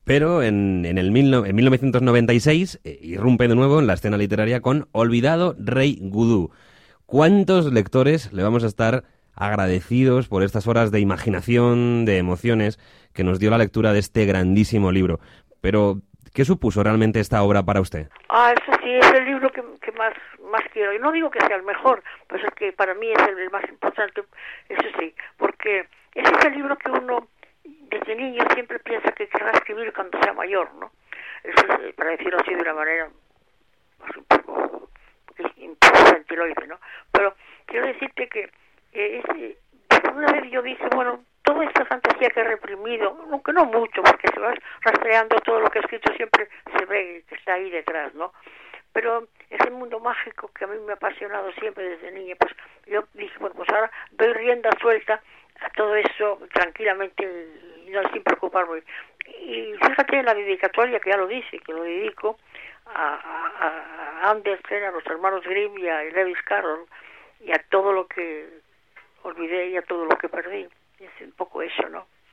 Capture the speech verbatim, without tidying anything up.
Pero en, en, el mil, en mil novecientos noventa y seis eh, irrumpe de nuevo en la escena literaria con Olvidado Rey Gudú. ¿Cuántos lectores le vamos a estar agradecidos por estas horas de imaginación, de emociones que nos dio la lectura de este grandísimo libro? Pero, ¿qué supuso realmente esta obra para usted? Ah, eso sí, es el libro que, que más, más quiero. Y no digo que sea el mejor, pues es que para mí es el, el más importante, eso sí, porque es ese libro que uno desde niño siempre piensa que querrá escribir cuando sea mayor, ¿no? Eso es, para decirlo así de una manera más un poco gentiloide, ¿no? Pero quiero decirte que eh, ese, una vez yo dije, bueno, toda esta fantasía que he reprimido, aunque no mucho, porque se va rastreando todo lo que he escrito, siempre se ve que está ahí detrás, ¿no? Pero ese mundo mágico que a mí me ha apasionado siempre desde niña, pues yo dije, bueno, pues ahora doy rienda suelta a todo eso tranquilamente y no sin preocuparme. Y fíjate en la dedicatoria, que ya lo dice, que lo dedico a, a, a Andersen, a los hermanos Grimm y a Lewis Carroll, y a todo lo que olvidé y a todo lo que perdí. Es un poco eso, ¿no?